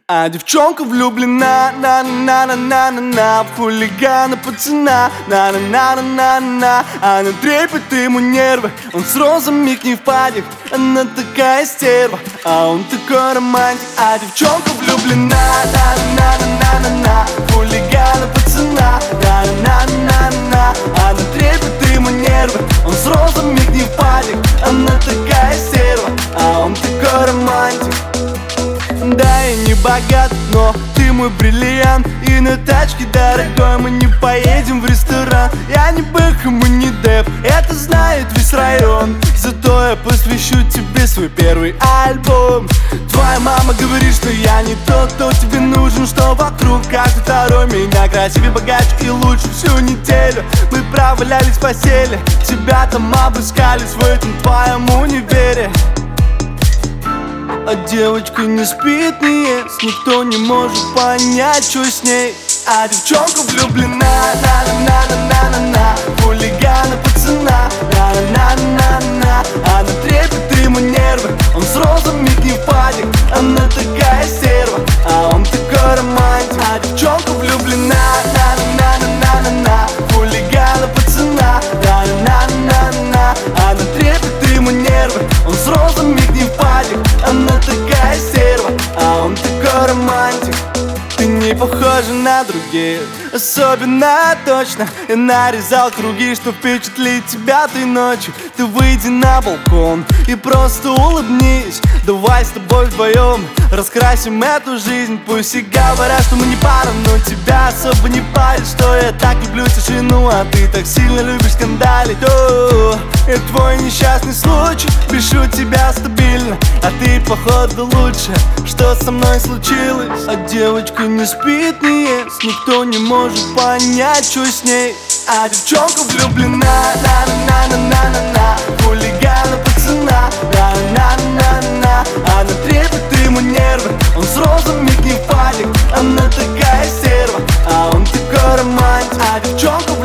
А девчонка влюблена, на-на-на-на-на-на, в хулигана пацана, на-на-на-на-на-на. Она трепет ему нервы, он с розами к ней впадет. Она такая стерва, а он такой романтик. А девчонка влюблена, на-на-на-на-на-на, в хулигана пацана, на-на-на-на-на. Она трепет ему нервы, он с розами к ней впадет. Она такая стерва, а он такой романтик. Да, я не богат, но ты мой бриллиант. И на тачке дорогой мы не поедем в ресторан. Я не Бэхэм и не Деп, это знает весь район. Зато я посвящу тебе свой первый альбом. Твоя мама говорит, что я не тот, кто тебе нужен, что вокруг каждый второй меня красивее, богаче и лучше. Всю неделю мы провалялись в постели, тебя там обыскались в этом твоем универе. А девочка не спит, не ест, никто не может понять, что с ней. А девчонка влюблена, на-на-на-на-на-на, в хулигана пацана, на-на-на-на-на. Она трепет ему нервы, он с розами к ней впадет. Она такая стерва, а он такой романтик. А девчонка влюблена, на-на-на-на-на-на, в хулигана пацана, на-на-на-на-на. Она трепет ему нервы, он с розами к ней впадет. Она такая стерва, а он такой романтик. Ты не похожа на других, особенно точно. Я нарезал круги, чтоб впечатлить тебя той ночью. Ты выйди на балкон и просто улыбнись. Давай с тобой вдвоем раскрасим эту жизнь. Пусть и говорят, что мы не пара, но тебя особо не парит, что я так люблю тишину, а ты так сильно любишь скандалить. О, это твой несчастный случай, пишу тебя стабильно, а ты походу лучше. Что со мной случилось? А девочка не спит, не ест, никто не может понять, что с ней. А девчонка влюблена, на-на-на-на-на-на, в хулигана пацана, на-на-на-на. Она трепет ему нервы, он с розами к ней впадет. Она такая стерва, а он такой романтик. А девчонка